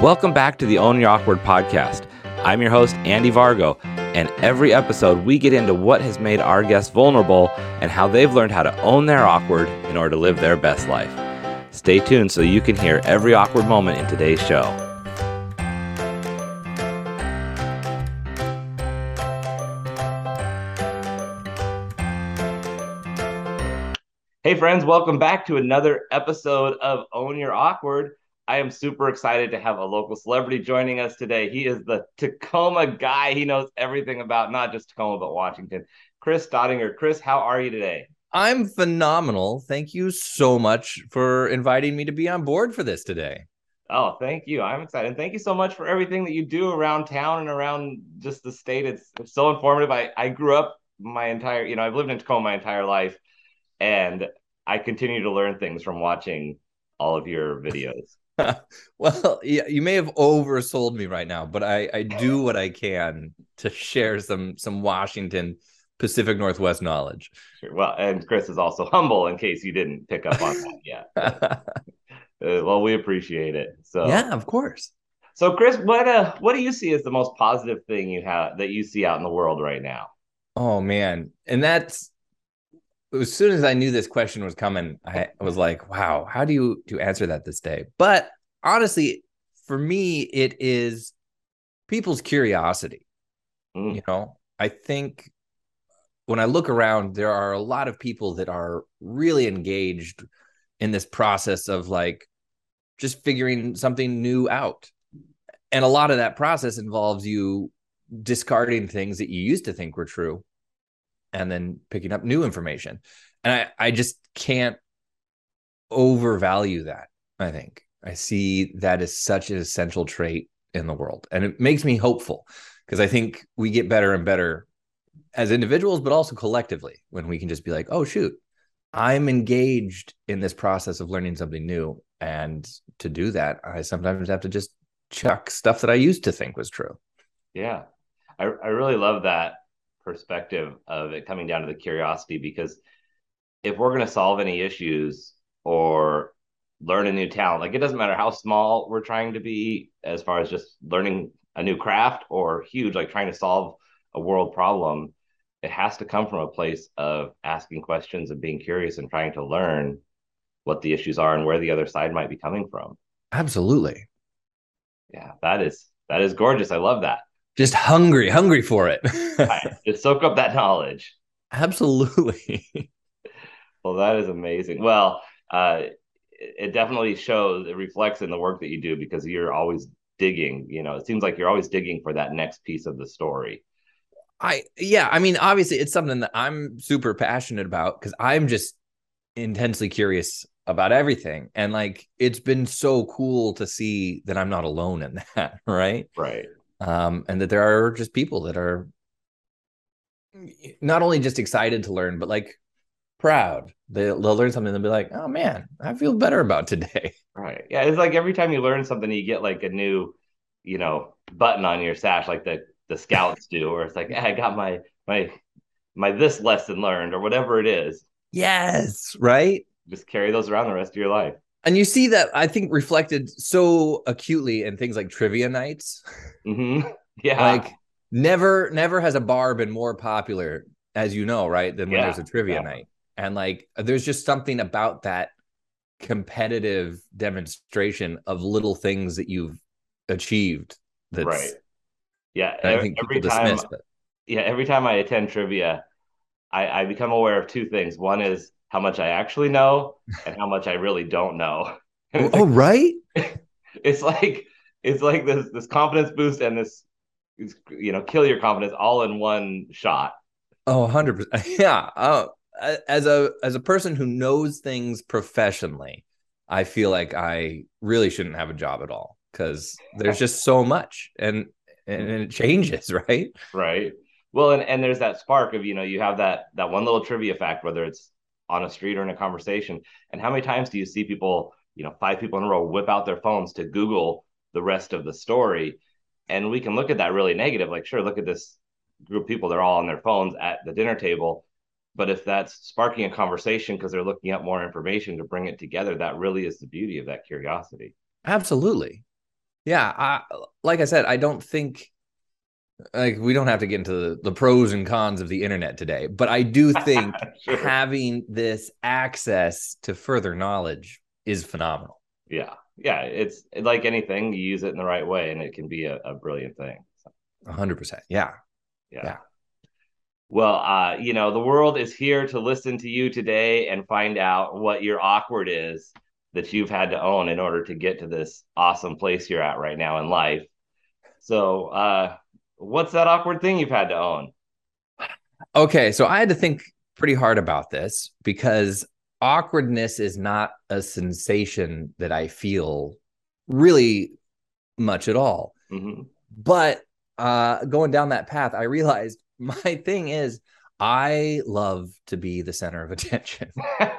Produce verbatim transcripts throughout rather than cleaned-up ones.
Welcome back to the Own Your Awkward podcast. I'm your host, Andy Vargo, and every episode we get into what has made our guests vulnerable and how they've learned how to own their awkward in order to live their best life. Stay tuned so you can hear every awkward moment in today's show. Hey friends, welcome back to another episode of Own Your Awkward. I am super excited to have a local celebrity joining us today. He is the Tacoma guy. He knows everything about not just Tacoma, but Washington. Chris Staudinger. Chris, how are you today? I'm phenomenal. Thank you so much for inviting me to be on board for this today. Oh, thank you. I'm excited. And thank you so much for everything that you do around town and around just the state. It's, it's so informative. I, I grew up my entire, you know, I've lived in Tacoma my entire life, and I continue to learn things from watching all of your videos. Well, yeah, you may have oversold me right now, but I, I do what I can to share some some Washington Pacific Northwest knowledge. Sure. Well, and Chris is also humble in case you didn't pick up on that yet. But, uh, well, we appreciate it. So yeah, of course. So Chris, what uh what do you see as the most positive thing you have that you see out in the world right now? Oh man. And that's as soon as I knew this question was coming, I was like, wow, how do you to answer that this day? But honestly, for me, it is people's curiosity. Mm. You know, I think when I look around, there are a lot of people that are really engaged in this process of like just figuring something new out. And a lot of that process involves you discarding things that you used to think were true and then picking up new information. And I, I just can't overvalue that. I think I see that as such an essential trait in the world. And it makes me hopeful because I think we get better and better as individuals, but also collectively when we can just be like, oh, shoot, I'm engaged in this process of learning something new. And to do that, I sometimes have to just chuck stuff that I used to think was true. Yeah, I, I really love that perspective of it coming down to the curiosity, because if we're going to solve any issues or learn a new talent, like it doesn't matter how small we're trying to be as far as just learning a new craft or huge, like trying to solve a world problem, it has to come from a place of asking questions and being curious and trying to learn what the issues are and where the other side might be coming from. Absolutely. Yeah, that is that is gorgeous. I love that. Just hungry, hungry for it. Right. Just soak up that knowledge. Absolutely. Well, that is amazing. Well, uh, it definitely shows, it reflects in the work that you do, because you're always digging, you know, it seems like you're always digging for that next piece of the story. I, yeah, I mean, obviously it's something that I'm super passionate about because I'm just intensely curious about everything. And like, it's been so cool to see that I'm not alone in that. Right. Right. Um, and that there are just people that are not only just excited to learn, but like proud. They'll, they'll learn something and they'll be like, oh man, I feel better about today. Right. Yeah. It's like every time you learn something, you get like a new, you know, button on your sash, like the, the scouts do, or it's like, hey, I got my, my, my, this lesson learned or whatever it is. Yes. Right. Just carry those around the rest of your life. And you see that, I think, reflected so acutely in things like trivia nights. Mm-hmm. Yeah. Like never, never has a bar been more popular, as you know, right, than when yeah, there's a trivia yeah. night. And like, there's just something about that competitive demonstration of little things that you've achieved. That's right. Yeah. I think every people time, dismiss, but yeah, every time I attend trivia, I, I become aware of two things. One is how much I actually know and how much I really don't know. Oh, like, right. It's like, it's like this, this confidence boost and this, you know, kill your confidence all in one shot. Oh, one hundred percent. Yeah. Oh, as a, as a person who knows things professionally, I feel like I really shouldn't have a job at all because there's just so much and, and it changes. Right. Right. Well, and, and there's that spark of, you know, you have that, that one little trivia fact, whether it's on a street or in a conversation. And how many times do you see people, you know, five people in a row whip out their phones to Google the rest of the story? And we can look at that really negative, like, sure, look at this group of people, they're all on their phones at the dinner table. But if that's sparking a conversation because they're looking up more information to bring it together, that really is the beauty of that curiosity. Absolutely. Yeah, I, like I said, I don't think like we don't have to get into the, the pros and cons of the internet today, but I do think Sure. having this access to further knowledge is phenomenal. Yeah. Yeah. It's like anything, you use it in the right way and it can be a, a brilliant thing. So, one hundred percent. Yeah. yeah. Yeah. Well, uh, you know, the world is here to listen to you today and find out what your awkward is that you've had to own in order to get to this awesome place you're at right now in life. So, uh, what's that awkward thing you've had to own? Okay. So I had to think pretty hard about this because awkwardness is not a sensation that I feel really much at all. Mm-hmm. But uh, going down that path, I realized my thing is I love to be the center of attention.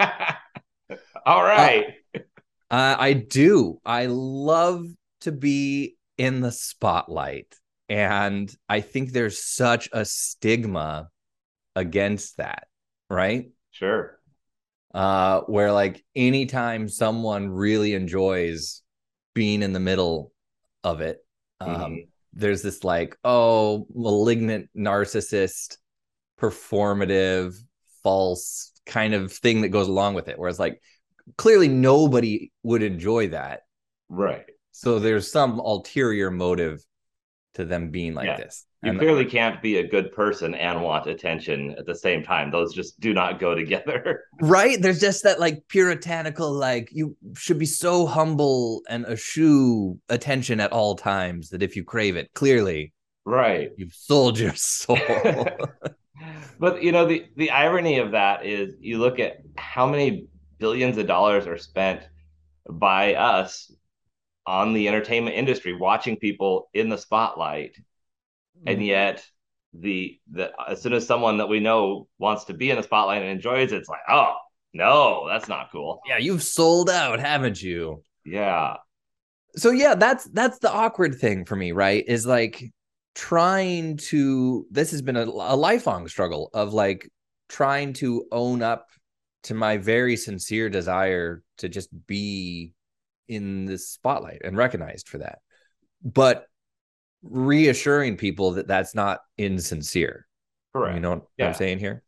All Uh, right. uh, I do. I love to be in the spotlight. And I think there's such a stigma against that, right? Sure. Uh, where like anytime someone really enjoys being in the middle of it, um, Mm-hmm. there's this like, oh, malignant narcissist, performative, false kind of thing that goes along with it. Whereas like clearly nobody would enjoy that. Right. So there's some ulterior motive to them being like Yeah. this. You And clearly can't be a good person and want attention at the same time. Those just do not go together. right, there's just that like puritanical, like you should be so humble and eschew attention at all times that if you crave it, clearly Right. you've sold your soul. But you know, the the irony of that is you look at how many billions of dollars are spent by us on the entertainment industry watching people in the spotlight, and yet the the as soon as someone that we know wants to be in the spotlight and enjoys it, it's like, oh no, that's not cool. Yeah, you've sold out, haven't you? Yeah. So yeah, that's that's the awkward thing for me, right? Is like trying to this has been a, a lifelong struggle of like trying to own up to my very sincere desire to just be in the spotlight and recognized for that. But reassuring people that that's not insincere. You Correct. know what I'm Yeah. saying here?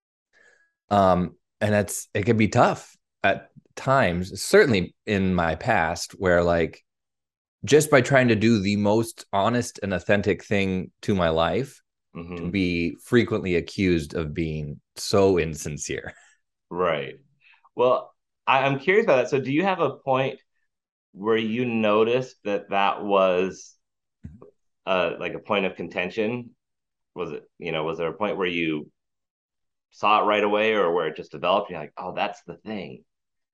Um, and that's it can be tough at times, certainly in my past, where like just by trying to do the most honest and authentic thing to my life, to Mm-hmm. be frequently accused of being so insincere. Right. Well, I, I'm curious about that. So, do you have a point where you noticed that that was uh, like a point of contention? Was it, you know, was there a point where you saw it right away or where it just developed? And you're like, oh, that's the thing.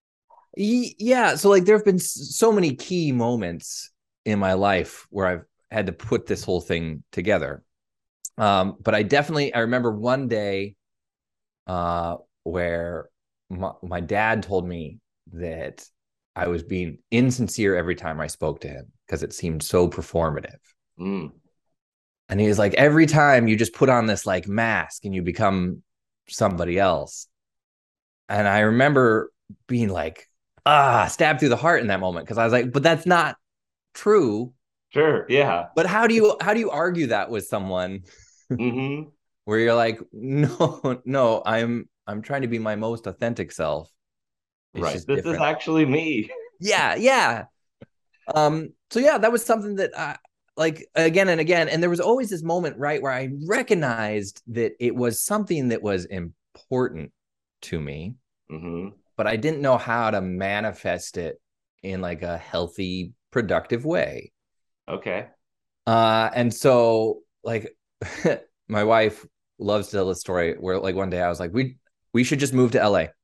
Yeah, so like there have been so many key moments in my life where I've had to put this whole thing together. Um, but I definitely I remember one day uh, where my, my dad told me that I was being insincere every time I spoke to him because it seemed so performative. Mm, And he was like, every time you just put on this like mask and you become somebody else. And I remember being like, ah, stabbed through the heart in that moment because I was like, but that's not true. sure. Yeah. But how do you how do you argue that with someone Mm-hmm. where you're like, no, no, I'm I'm trying to be my most authentic self. It's Right. just This is different. actually me. Yeah, yeah. Um, so yeah, that was something that I like again and again. And there was always this moment, right, where I recognized that it was something that was important to me, Mm-hmm. but I didn't know how to manifest it in like a healthy, productive way. Okay. Uh, and so like my wife loves to tell the story where like one day I was like, we we should just move to L A.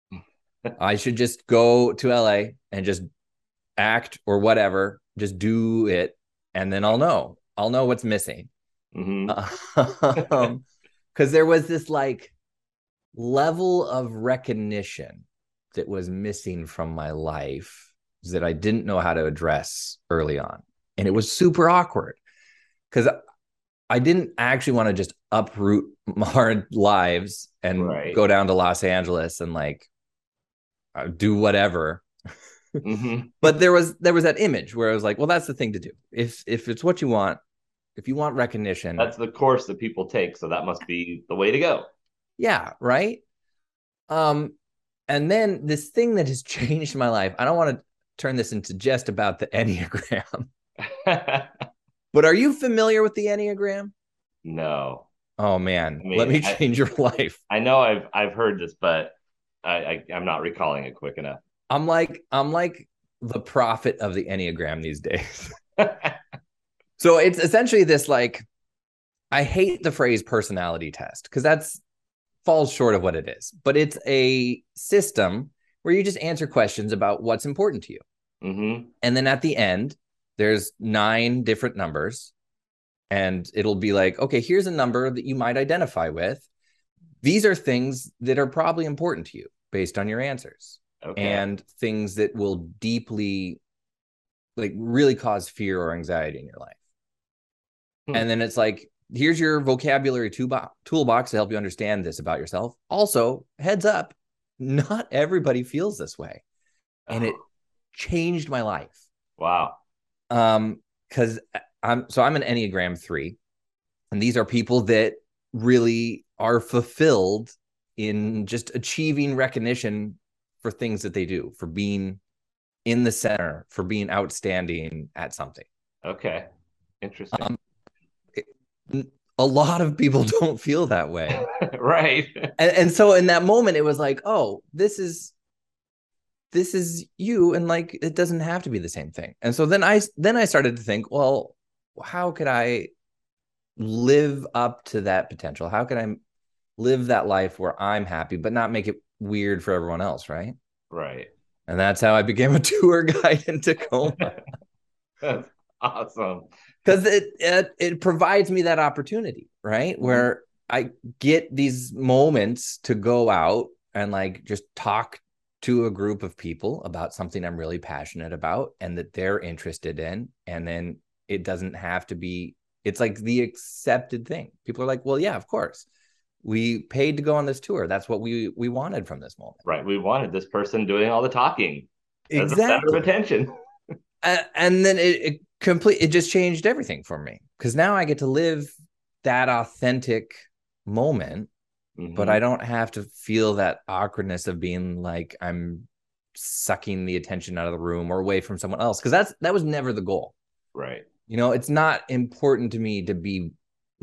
I should just go to L A and just act or whatever, just do it, and then I'll know. I'll know what's missing. Mm-hmm. Um, because there was this like level of recognition that was missing from my life that I didn't know how to address early on. And it was super awkward because I didn't actually want to just uproot our lives and Right. go down to Los Angeles and like uh, do whatever. Mm-hmm. But there was there was that image where I was like, well, that's the thing to do. If if it's what you want, if you want recognition, That's the course that people take, so that must be the way to go. yeah, right. Um, and then this thing that has changed my life. I don't want to turn this into just about the Enneagram, but are you familiar with the Enneagram? No. Oh man, I let mean, me I, change your life. I know I've I've heard this, but I, I I'm not recalling it quick enough. I'm like I'm like the prophet of the Enneagram these days. So it's essentially this like I hate the phrase personality test because that's falls short of what it is, but it's a system where you just answer questions about what's important to you. Mm-hmm. And then at the end, there's nine different numbers, and it'll be like, okay, here's a number that you might identify with. These are things that are probably important to you based on your answers, Okay. and things that will deeply, like, really cause fear or anxiety in your life. Hmm. And then it's like, here's your vocabulary toolbox to help you understand this about yourself. Also, heads up, not everybody feels this way. And it changed my life. Wow. Um, because I'm so I'm an Enneagram three, and these are people that really are fulfilled in just achieving recognition for things that they do, for being in the center, for being outstanding at something. Okay. Interesting. Um, it, a lot of people don't feel that way. Right. And, and so in that moment, it was like, oh, this is this is you, and like it doesn't have to be the same thing. And so then I then I started to think, well, how could I live up to that potential? How can I live that life where I'm happy, but not make it weird for everyone else, right? Right. And that's how I became a tour guide in Tacoma. That's awesome. Because it, it it provides me that opportunity, right? Mm-hmm. Where I get these moments to go out and like just talk to a group of people about something I'm really passionate about and that they're interested in. And then it doesn't have to be, it's like the accepted thing. People are like, well, yeah, of course. We paid to go on this tour. That's what we we wanted from this moment. Right. We wanted this person doing all the talking. As Exactly. the center of attention. and, and then it, it complete it just changed everything for me, because now I get to live that authentic moment, mm-hmm. but I don't have to feel that awkwardness of being like I'm sucking the attention out of the room or away from someone else, because that's that was never the goal. Right. You know, it's not important to me to be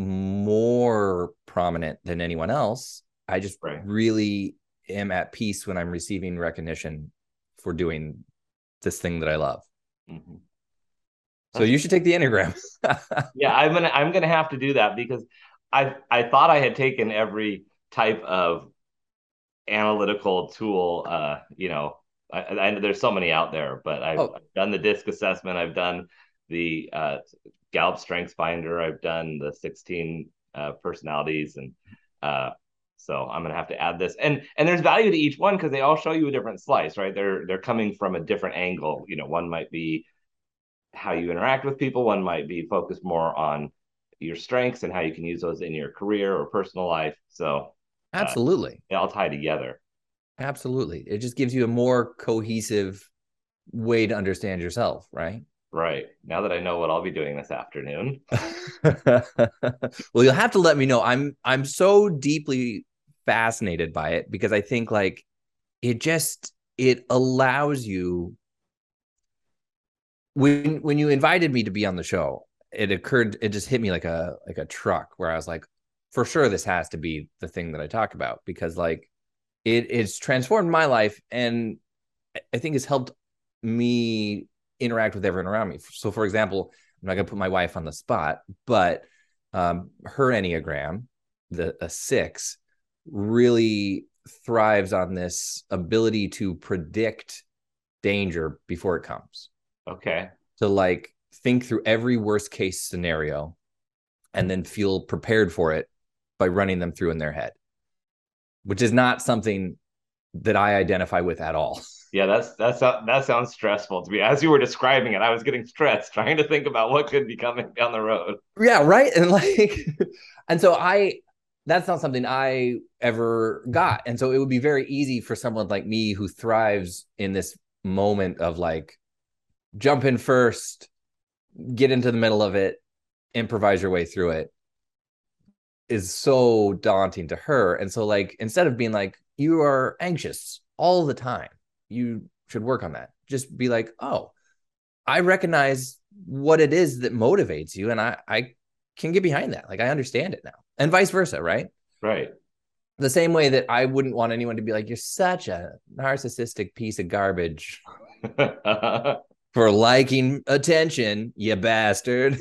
more prominent than anyone else. I just right. really am at peace when I'm receiving recognition for doing this thing that I love. Mm-hmm. So you should take the Enneagram. Yeah, I'm gonna I'm gonna have to do that, because I I thought I had taken every type of analytical tool. Uh, you know, I, I there's so many out there, but I've, oh. I've done the DISC assessment. I've done the uh, Gallup Strengths Finder. I've done the sixteen uh, personalities, and uh, so I'm gonna have to add this. And and there's value to each one, because they all show you a different slice, right? They're they're coming from a different angle. You know, one might be how you interact with people. One might be focused more on your strengths and how you can use those in your career or personal life. So absolutely, uh, they all tie together. Absolutely, it just gives you a more cohesive way to understand yourself, right? Right. Now that I know what I'll be doing this afternoon. Well, you'll have to let me know. I'm I'm so deeply fascinated by it, because I think like it just it allows you. When when you invited me to be on the show, it occurred, it just hit me like a like a truck, where I was like, for sure this has to be the thing that I talk about, because like it it's transformed my life, and I think it's helped me interact with everyone around me. So for example, I'm not gonna put my wife on the spot, but um, her Enneagram, the a six, really thrives on this ability to predict danger before it comes. Okay. To like think through every worst case scenario and then feel prepared for it by running them through in their head, which is not something that I identify with at all. Yeah, that's that's that sounds stressful to me. As you were describing it, I was getting stressed trying to think about what could be coming down the road. Yeah, right. And like, and so I, that's not something I ever got. And so it would be very easy for someone like me who thrives in this moment of like jump in first, get into the middle of it, improvise your way through it is so daunting to her. And so like instead of being like, you are anxious all the time, you should work on that. Just be like, oh, I recognize what it is that motivates you, and I I can get behind that. Like I understand it now. And vice versa, right? Right. The same way that I wouldn't want anyone to be like, you're such a narcissistic piece of garbage for liking attention, you bastard.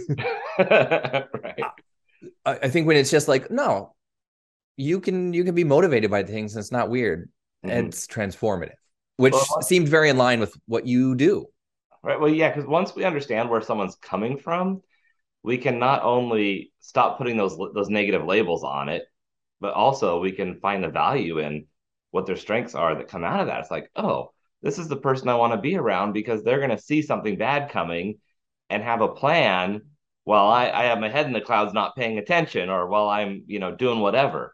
Right. I, I think when it's just like, no, you can you can be motivated by things and it's not weird. Mm-hmm. It's transformative, which Well, seemed very in line with what you do. right. Well, yeah, because once we understand where someone's coming from, we can not only stop putting those those negative labels on it, but also we can find the value in what their strengths are that come out of that. It's like, oh, this is the person I want to be around because they're going to see something bad coming and have a plan while I, I have my head in the clouds not paying attention or while I'm, you know, doing whatever.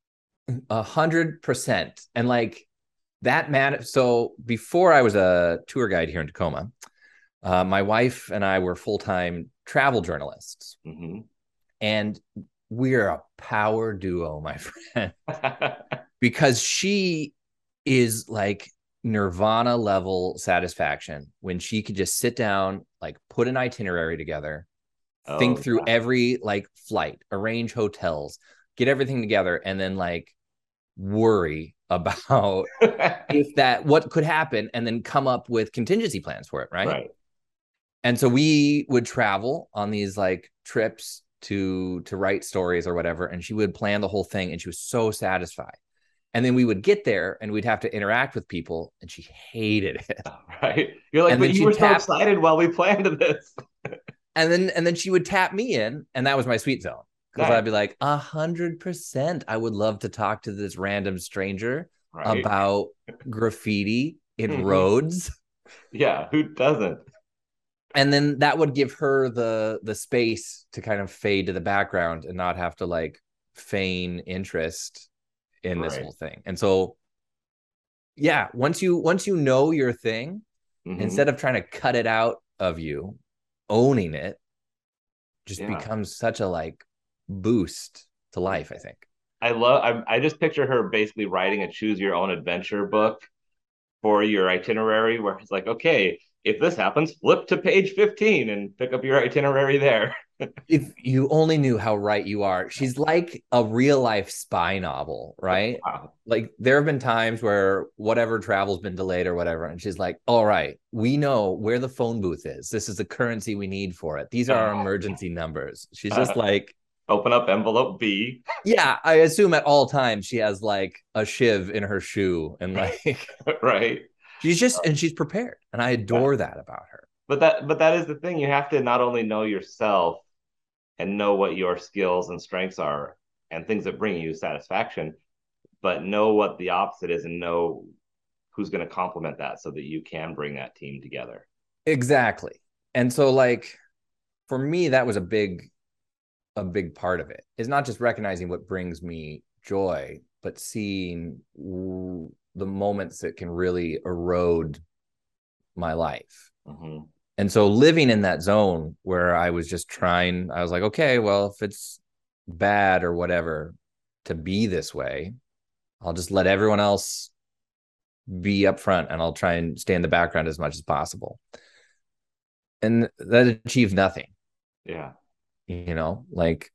A hundred percent. And like that man. So before I was a tour guide here in Tacoma, uh, my wife and I were full-time travel journalists. Mm-hmm. And we're a power duo, my friend, because she is like nirvana level satisfaction when she could just sit down, like put an itinerary together, Oh, think through yeah. every like flight, arrange hotels, get everything together, and then like worry about if that what could happen and then come up with contingency plans for it, right? Right. And so we would travel on these like trips to to write stories or whatever, and she would plan the whole thing, and she was so satisfied. And then we would get there and we'd have to interact with people, and she hated it. Right. You're like, And but then you were she'd so tap, excited while we planned this. and then and then she would tap me in, and that was my sweet zone. Because Nice. I'd be like, a hundred percent, I would love to talk to this random stranger Right. about graffiti in Mhm. roads. Yeah. Who doesn't? And then that would give her the the space to kind of fade to the background and not have to like feign interest in this Right. whole thing. And so yeah, once you once you know your thing, Mm-hmm. instead of trying to cut it out of you, owning it just Yeah. becomes such a like boost to life, I think. I love. I, I just picture her basically writing a choose your own adventure book for your itinerary, where it's like, okay, if this happens, flip to page fifteen and pick up your itinerary there. If you only knew how right you are. She's like a real life spy novel, right? Wow. Like there have been times where whatever travel's been delayed or whatever, and she's like, all right, we know where the phone booth is. This is the currency we need for it. These are our emergency numbers. She's just like, Open up envelope B. yeah, I assume at all times she has like a shiv in her shoe, and like Right. she's just and she's prepared. And I Yeah. adore that about her. But that but that is the thing. You have to not only know yourself and know what your skills and strengths are and things that bring you satisfaction, but know what the opposite is and know who's going to complement that so that you can bring that team together. Exactly. And so like for me, that was a big a big part of it is not just recognizing what brings me joy, but seeing the moments that can really erode my life. Mm-hmm. And so living in that zone where I was just trying, I was like, okay, well, if it's bad or whatever to be this way, I'll just let everyone else be up front and I'll try and stay in the background as much as possible. And that achieved nothing. Yeah. You know, like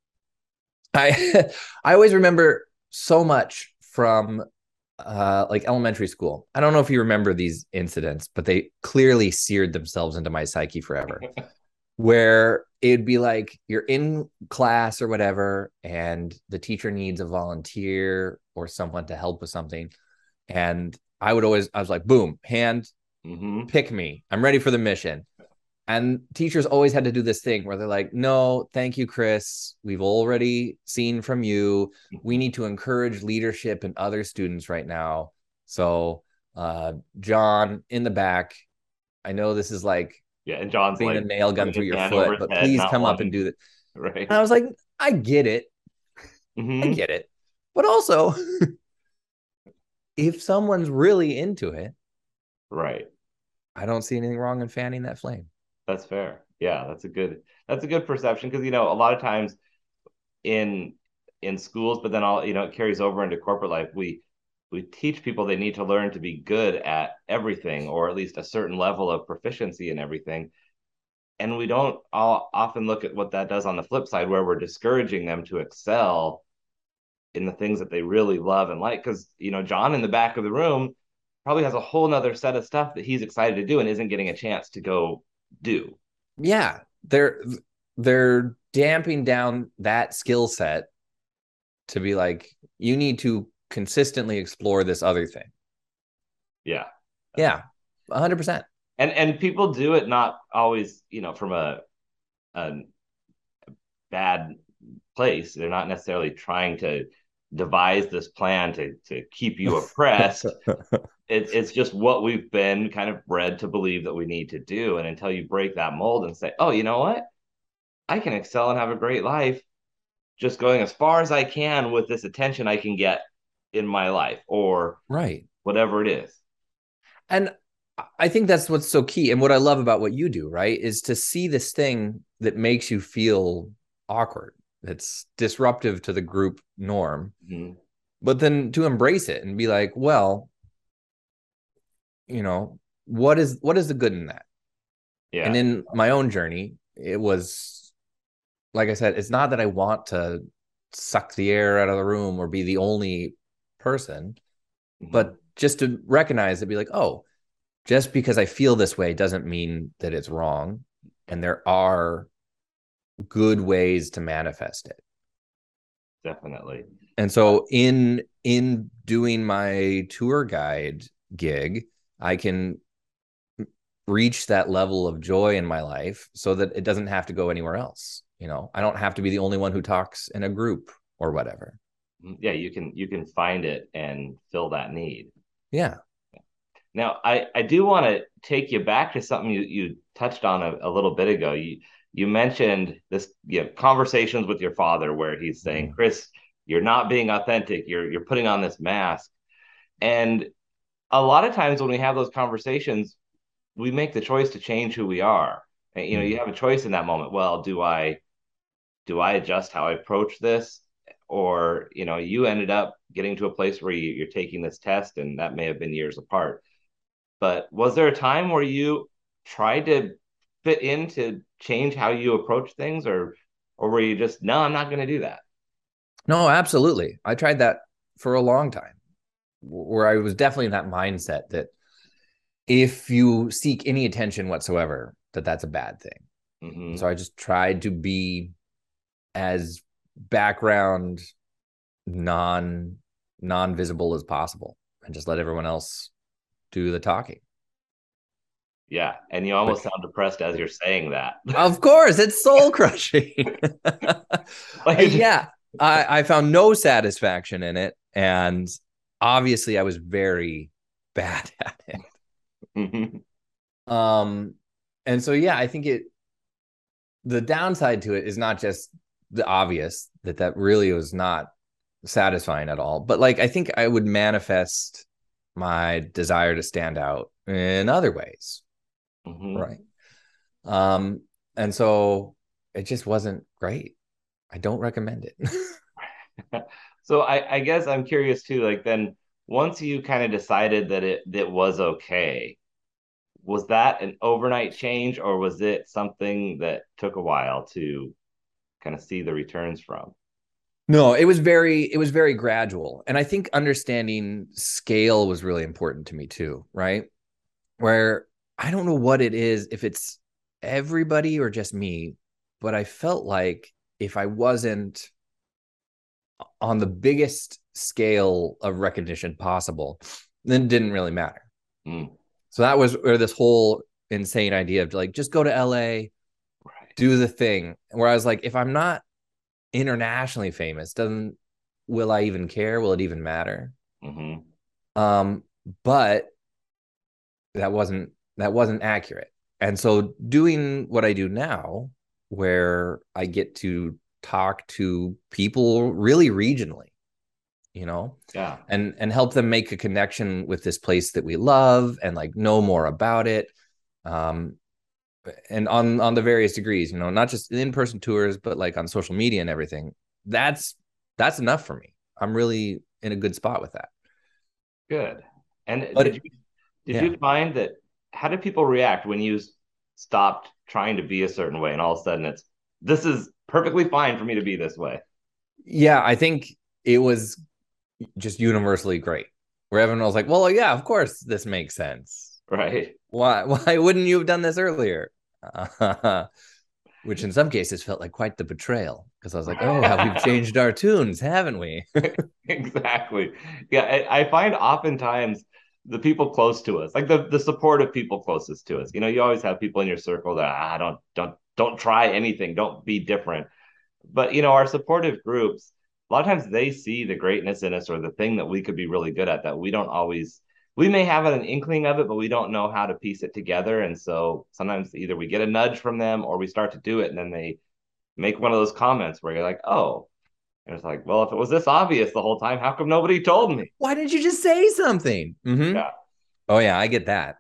I I always remember so much from uh like elementary school. I don't know if you remember these incidents, but they clearly seared themselves into my psyche forever. Where it'd be like you're in class or whatever, and the teacher needs a volunteer or someone to help with something. And I would always, I was like, boom, hand, Mm-hmm. pick me. I'm ready for the mission. And teachers always had to do this thing where they're like, no, thank you, Chris. We've already seen from you. We need to encourage leadership in other students right now. So, uh, John in the back, I know this is like Yeah. And John's being a like nail gun putting through his your hand over foot, his but head, please not come up and wanting, do that. right. And I was like, I get it. I Mm-hmm. get it. But also, if someone's really into it, Right. I don't see anything wrong in fanning that flame. That's fair. Yeah, that's a good that's a good perception because you know a lot of times in in schools, but then all you know it carries over into corporate life. We we teach people they need to learn to be good at everything, or at least a certain level of proficiency in everything. And we don't all often look at what that does on the flip side, where we're discouraging them to excel in the things that they really love and like. Because you know, John in the back of the room probably has a whole nother set of stuff that he's excited to do and isn't getting a chance to go do. Yeah, they're they're damping down that skill set to be like, you need to consistently explore this other thing. Yeah. Yeah, one hundred percent. And and people do it not always, you know, from a a bad place. They're not necessarily trying to devise this plan to to keep you oppressed. it, it's just what we've been kind of bred to believe that we need to do. And until you break that mold and say, oh, you know what? I can excel and have a great life just going as far as I can with this attention I can get in my life or right, whatever it is. And I think that's what's so key. And what I love about what you do, right, is to see this thing that makes you feel awkward, that's disruptive to the group norm, mm-hmm. but then to embrace it and be like, well, you know, what is what is the good in that? Yeah. And in my own journey, it was, like I said, it's not that I want to suck the air out of the room or be the only person, mm-hmm. but just to recognize it, be like, oh, just because I feel this way doesn't mean that it's wrong. And there are good ways to manifest it. Definitely. And so in in doing my tour guide gig, I can reach that level of joy in my life so that it doesn't have to go anywhere else. You know, I don't have to be the only one who talks in a group or whatever. Yeah, you can you can find it and fill that need. Yeah. Now, I, I do want to take you back to something you, you touched on a, a little bit ago. You you mentioned this, you know, conversations with your father where he's saying, Chris, you're not being authentic. You're you're putting on this mask. And a lot of times when we have those conversations, we make the choice to change who we are. And, you know, you have a choice in that moment. Well, do I do I adjust how I approach this? Or, you know, you ended up getting to a place where you, you're taking this test, and that may have been years apart. But was there a time where you tried to fit in to change how you approach things, or or were you just, no, I'm not going to do that? No, absolutely. I tried that for a long time, where I was definitely in that mindset that if you seek any attention whatsoever, that that's a bad thing. Mm-hmm. So I just tried to be as background, non non-visible as possible, and just let everyone else do the talking. Yeah, and you almost Which, sound depressed as you're saying that. Of course, it's soul crushing. like, yeah, I, I found no satisfaction in it, and obviously, I was very bad at it. Mm-hmm. Um, and so yeah, I think it. The downside to it is not just the obvious that that really was not satisfying at all, but like I think I would manifest my desire to stand out in other ways. Mm-hmm. Right. Um, and so it just wasn't great. I don't recommend it. So I, I guess I'm curious too, like then once you kind of decided that it that was okay, was that an overnight change, or was it something that took a while to kind of see the returns from? No, it was very, it was very gradual. And I think understanding scale was really important to me too, right? Where I don't know what it is, if it's everybody or just me, but I felt like if I wasn't on the biggest scale of recognition possible, then it didn't really matter. Mm. So that was where this whole insane idea of like, just go to L A, right, do the thing. Where I was like, if I'm not internationally famous, doesn't, will I even care? Will it even matter? Mm-hmm. Um, but that wasn't, that wasn't accurate. And so doing what I do now, where I get to talk to people really regionally, you know, yeah, and, and help them make a connection with this place that we love and like know more about it. Um, and on on the various degrees, you know, not just in-person tours, but like on social media and everything. That's that's enough for me. I'm really in a good spot with that. Good. And did But you did yeah. you find that how did people react when you stopped trying to be a certain way and all of a sudden it's this is perfectly fine for me to be this way? Yeah, I think it was just universally great. Where everyone was like, "Well, yeah, of course this makes sense. Right. Why why wouldn't you have done this earlier?" Uh, which in some cases felt like quite the betrayal because I was like, "Oh, how we've changed our tunes, haven't we?" Exactly. Yeah, I, I find oftentimes the people close to us, like the the supportive people closest to us. You know, you always have people in your circle that ah, don't don't don't try anything, don't be different. But you know, our supportive groups, a lot of times they see the greatness in us or the thing that we could be really good at that we don't always we may have an inkling of it, but we don't know how to piece it together. And so sometimes either we get a nudge from them or we start to do it and then they make one of those comments where you're like, oh, and it's like, well, if it was this obvious the whole time, how come nobody told me? Why didn't you just say something? Mm-hmm. Yeah. Oh yeah, I get that.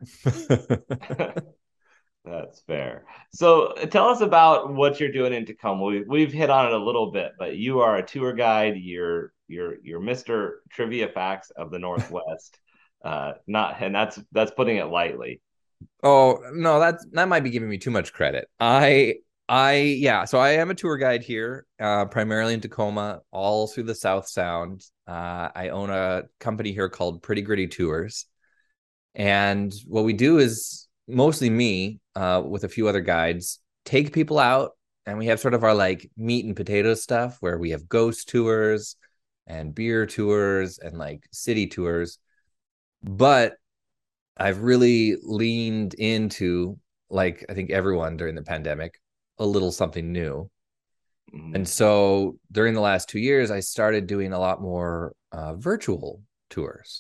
That's fair. So tell us about what you're doing in Tacoma. We've, we've hit on it a little bit, but you are a tour guide. You're you're you're mister Trivia Facts of the Northwest. Uh, not and that's that's putting it lightly. Oh no, that's that might be giving me too much credit. I I yeah, so I am a tour guide here, uh, primarily in Tacoma, all through the South Sound. Uh, I own a company here called Pretty Gritty Tours, and what we do is mostly me, uh, with a few other guides, take people out, and we have sort of our like meat and potato stuff where we have ghost tours and beer tours and like city tours, but I've really leaned into, like I think everyone during the pandemic, a little something new. And Mm, so during the last two years, I started doing a lot more uh, virtual tours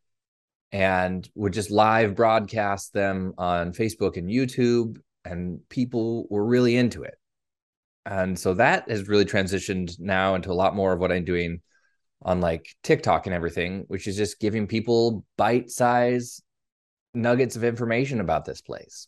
and would just live broadcast them on Facebook and YouTube, and people were really into it. And so that has really transitioned now into a lot more of what I'm doing on like TikTok and everything, which is just giving people bite size nuggets of information about this place.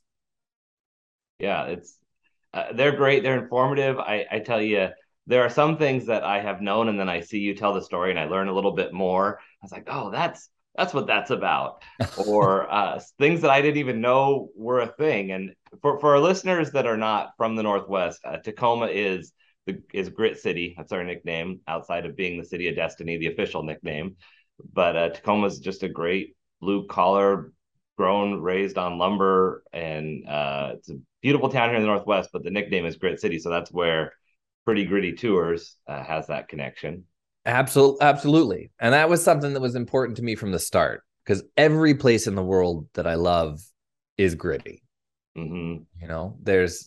yeah, it's uh, they're great. They're informative. I I tell you, there are some things that I have known, and then I see you tell the story, and I learn a little bit more. I was like, oh, that's that's what that's about, or uh, things that I didn't even know were a thing. And for for our listeners that are not from the Northwest, uh, Tacoma is the is Grit City. That's our nickname, outside of being the city of destiny, the official nickname. But uh, Tacoma is just a great blue collar, grown, raised on lumber, and uh, it's a beautiful town here in the Northwest. But the nickname is Grit City, so that's where Pretty Gritty Tours uh, has that connection. Absolutely, absolutely. And that was something that was important to me from the start because every place in the world that I love is gritty. Mm-hmm. You know, there's,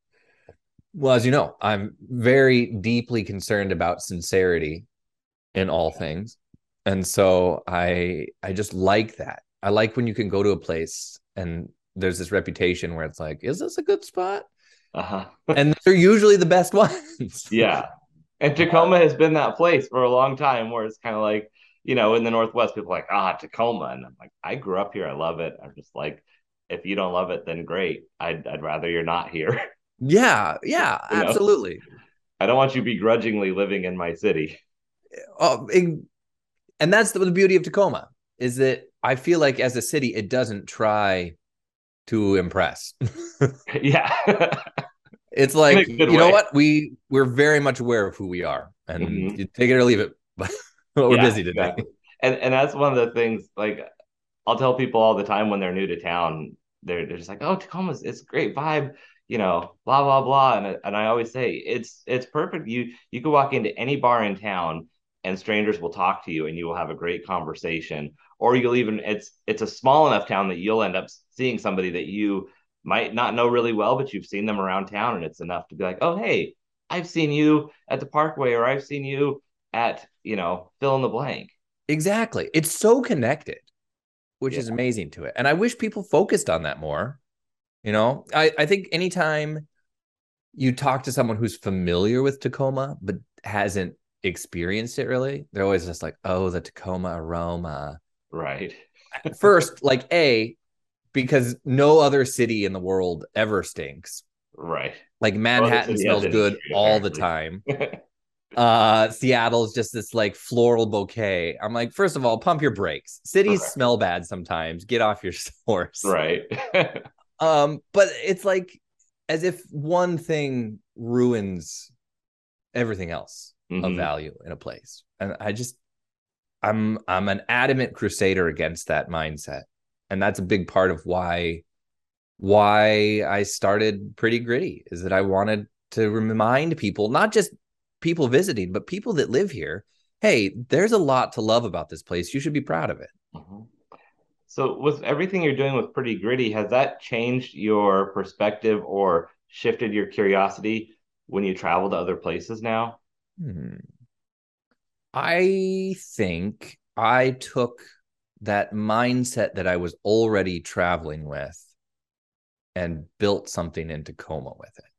well, as you know, I'm very deeply concerned about sincerity in all things. And so I I just like that. I like when you can go to a place and there's this reputation where it's like, is this a good spot? Uh-huh. And they're usually the best ones. Yeah. And uh, Tacoma has been that place for a long time where it's kind of like, you know, in the Northwest, people are like, ah, Tacoma. And I'm like, I grew up here. I love it. I'm just like, if you don't love it, then great. I'd, I'd rather you're not here. yeah, yeah, You know, absolutely. I don't want you begrudgingly living in my city. Oh, and that's the, the beauty of Tacoma is that I feel like as a city, it doesn't try to impress. Yeah. It's In like, a good you know way. what? We we're very much aware of who we are, and Mm-hmm. you take it or leave it. But we're Yeah, busy today. exactly. And and that's one of the things like I'll tell people all the time when they're new to town, they're they're just like, oh, Tacoma's it's a great vibe, you know, blah blah blah. And and I always say it's it's perfect. You you could walk into any bar in town and strangers will talk to you and you will have a great conversation. Or you'll even it's it's a small enough town that you'll end up seeing somebody that you might not know really well, but you've seen them around town and it's enough to be like, oh hey, I've seen you at the Parkway or I've seen you at, you know, fill in the blank. Exactly. It's so connected, which Yeah. is amazing to it. And I wish people focused on that more. You know, I, I think anytime you talk to someone who's familiar with Tacoma, but hasn't experienced it really, they're always just like, oh, the Tacoma aroma. Right. First, like, A, because no other city in the world ever stinks. Right. Like No other Manhattan city has smells good industry, all the apparently. time. Uh, Seattle's just this like floral bouquet. I'm like, first of all, pump your brakes. Cities Right. smell bad sometimes. Get off your horse. Right. Um, but it's like as if one thing ruins everything else of hmm value in a place. And I just I'm I'm an adamant crusader against that mindset. And that's a big part of why why I started Pretty Gritty is that I wanted to remind people, not just people visiting, but people that live here, hey, there's a lot to love about this place. You should be proud of it. hmm So, with everything you're doing with Pretty Gritty, has that changed your perspective or shifted your curiosity when you travel to other places now? Hmm. I think I took that mindset that I was already traveling with and built something in Tacoma with it.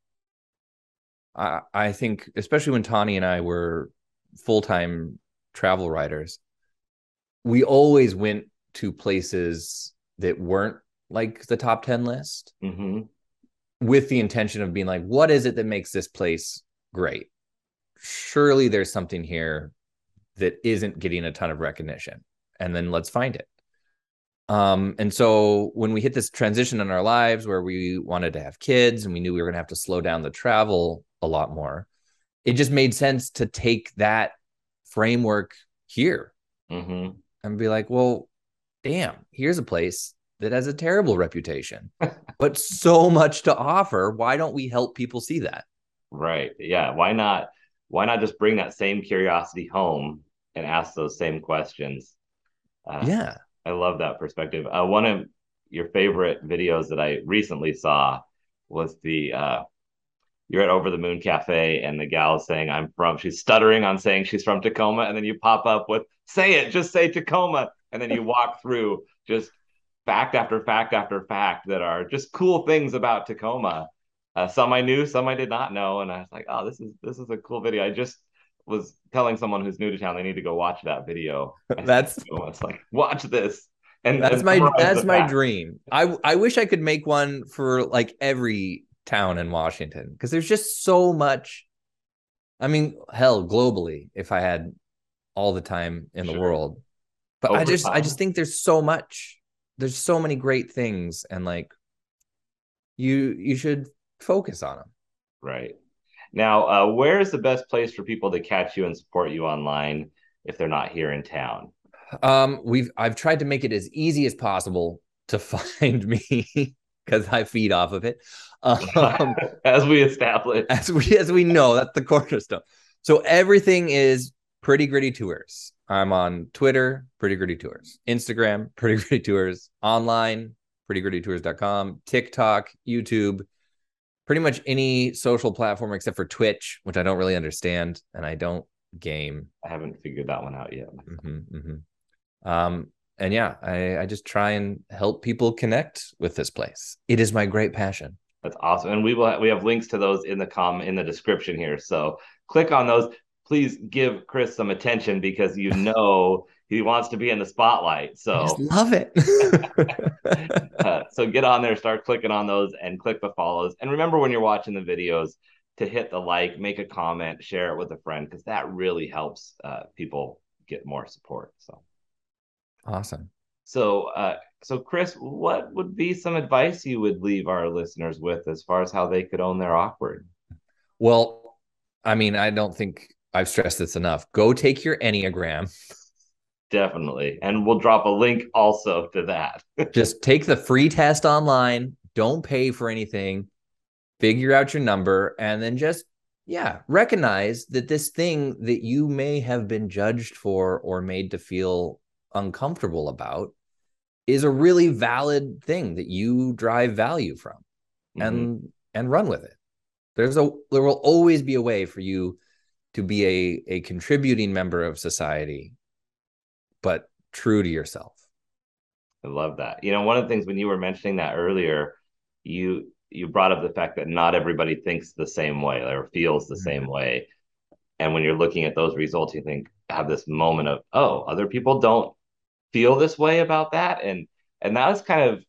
I, I think, especially when Tawny and I were full time travel writers, we always went to places that weren't like the top ten list hmm with the intention of being like, what is it that makes this place great? Surely there's something here that isn't getting a ton of recognition. And then let's find it. Um, and so when we hit this transition in our lives where we wanted to have kids and we knew we were going to have to slow down the travel a lot more, it just made sense to take that framework here hmm and be like, well, damn, here's a place that has a terrible reputation, but so much to offer. Why don't we help people see that? Right. Yeah. Why not? Why not just bring that same curiosity home and ask those same questions? Uh, Yeah. I love that perspective. Uh, one of your favorite videos that I recently saw was the uh, you're at Over the Moon Cafe and the gal is saying, I'm from, she's stuttering on saying she's from Tacoma. And then you pop up with, say it, just say Tacoma. And then you walk through just fact after fact after fact that are just cool things about Tacoma. Uh, some I knew, some I did not know. And I was like, oh, this is, this is a cool video. I just was telling someone who's new to town, they need to go watch that video. I said, That's oh, it's like, watch this and, that's and my summarize that's the my facts. dream. I I wish I could make one for like every town in Washington because there's just so much. I mean, hell, globally, if I had all the time in the Sure. world. But I Over just I just time. think there's so much. There's so many great things and like you you should focus on them. Right. Now, uh, where is the best place for people to catch you and support you online if they're not here in town? Um, we've I've tried to make it as easy as possible to find me because I feed off of it. Um, As we established. as we as we know, that's the cornerstone. So everything is Pretty Gritty Tours. I'm on Twitter, Pretty Gritty Tours, Instagram, Pretty Gritty Tours, online, pretty gritty tours dot com, TikTok, YouTube, pretty much any social platform except for Twitch, which I don't really understand and I don't game. I haven't figured that one out yet. Mm-hmm, mm-hmm. Um, and yeah, I, I just try and help people connect with this place. It is my great passion. That's awesome. And we will have, we have links to those in the com in the description here. So click on those. Please give Chris some attention because you know he wants to be in the spotlight. I just So love it. uh, so get on there, start clicking on those and click the follows. And remember when you're watching the videos to hit the like, make a comment, share it with a friend because that really helps uh, people get more support. So Awesome. So, uh, so Chris, what would be some advice you would leave our listeners with as far as how they could own their awkward? Well, I mean, I don't think I've stressed this enough. Go take your Enneagram. Definitely. And we'll drop a link also to that. Just take the free test online. Don't pay for anything. Figure out your number and then just, yeah, recognize that this thing that you may have been judged for or made to feel uncomfortable about is a really valid thing that you drive value from mm-hmm. and and run with it. There's a there will always be a way for you to be a a contributing member of society, but true to yourself. I love that. You know, one of the things when you were mentioning that earlier, you you brought up the fact that not everybody thinks the same way or feels the same way. And when you're looking at those results, you think have this moment of, oh, other people don't feel this way about that. And and that was kind of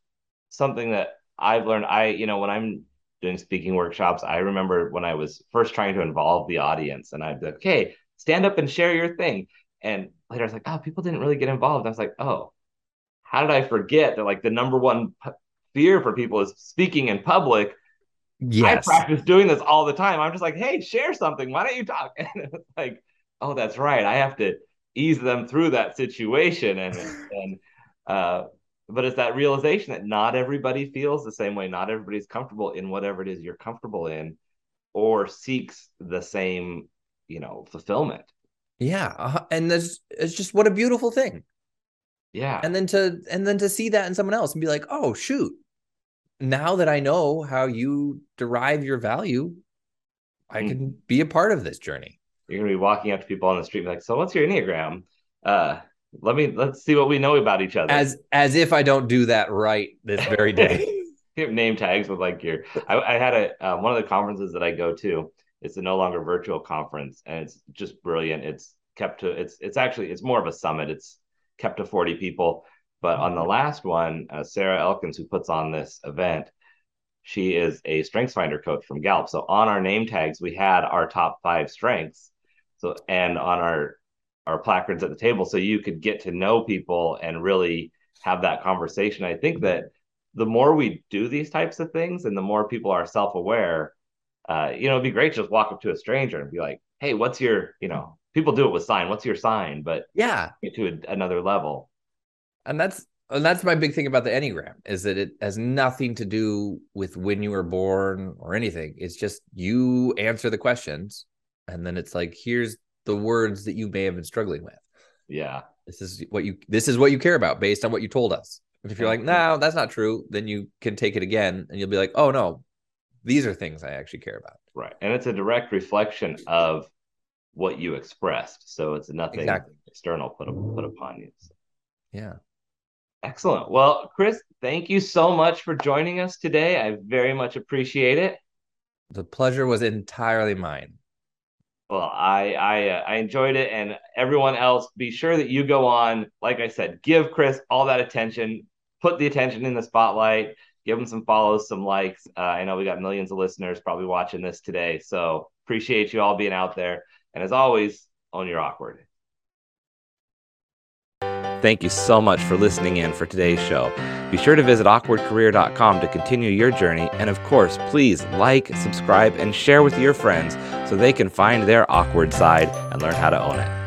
something that I've learned. I, you know, when I'm doing speaking workshops, I remember when I was first trying to involve the audience, and I'd be like, okay, stand up and share your thing. And later I was like, oh, people didn't really get involved. I was like, oh, how did I forget that like the number one p- fear for people is speaking in public? I Yes. practice doing this all the time. I'm just like, hey, share something. Why don't you talk? And it's like, oh, that's right. I have to ease them through that situation. And and uh, but it's that realization that not everybody feels the same way. Not everybody's comfortable in whatever it is you're comfortable in, or seeks the same, you know, fulfillment. Yeah. Uh, and that's it's just what a beautiful thing. Yeah. And then to and then to see that in someone else and be like, oh shoot, now that I know how you derive your value, I Mm. can be a part of this journey. You're gonna be walking up to people on the street and be like, so what's your Enneagram? Uh, let me let's see what we know about each other. As as if I don't do that right this very day. You have name tags with like your. I, I had a uh, one of the conferences that I go to. It's a no longer virtual conference, and it's just brilliant. It's kept to it's it's actually it's more of a summit. It's kept to forty people, but on the last one, uh, Sarah Elkins, who puts on this event, she is a StrengthsFinder coach from Gallup. So on our name tags, we had our top five strengths. So and on our our placards at the table, so you could get to know people and really have that conversation. I think that the more we do these types of things and the more people are self-aware, uh, you know, it'd be great to just walk up to a stranger and be like, hey, what's your, you know, people do it with sign, what's your sign? But Yeah. get to a, another level. And that's and that's my big thing about the Enneagram is that it has nothing to do with when you were born or anything. It's just you answer the questions and then it's like, here's the words that you may have been struggling with. Yeah. This is what you this is what you care about based on what you told us. And if you're like, no, that's not true, then you can take it again and you'll be like, oh no, these are things I actually care about. Right. And it's a direct reflection of what you expressed. So it's nothing exactly. external put, put upon you. So. Yeah. Excellent. Well, Chris, thank you so much for joining us today. I very much appreciate it. The pleasure was entirely mine. Well, I I uh, I enjoyed it, and everyone else, be sure that you go on. Like I said, give Chris all that attention. Put the attention in the spotlight. Give him some follows, some likes. Uh, I know we got millions of listeners probably watching this today, so appreciate you all being out there. And as always, own your awkward. Thank you so much for listening in for today's show. Be sure to visit awkward career dot com to continue your journey. And of course, please like, subscribe, and share with your friends so they can find their awkward side and learn how to own it.